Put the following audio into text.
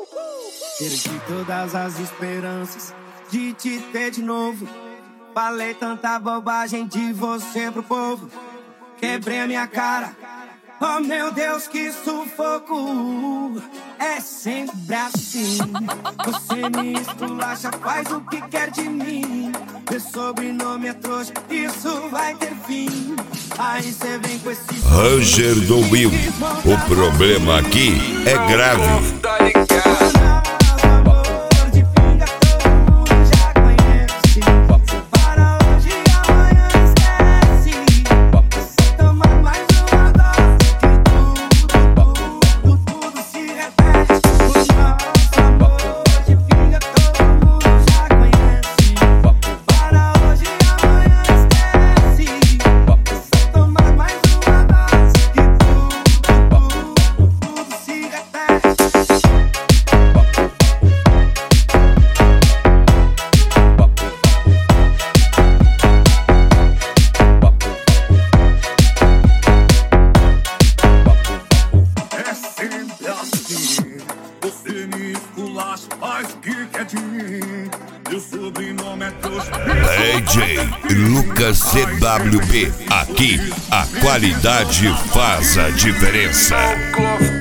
Perdi todas as esperanças de te ter de novo. Falei tanta bobagem de você pro povo. Quebrei a minha cara. Oh meu Deus, que sufoco. É sempre assim. Você me esculacha, faz o que quer de mim. Meu sobrenome é trouxa, isso vai ter fim. Aí cê vem com esse Ranger do Will. O problema aqui é grave. Você me esculacha, faz o que quer de mim. Meu sobrenome é trouxa. DJ Lucas CWB. Aqui a qualidade faz a diferença.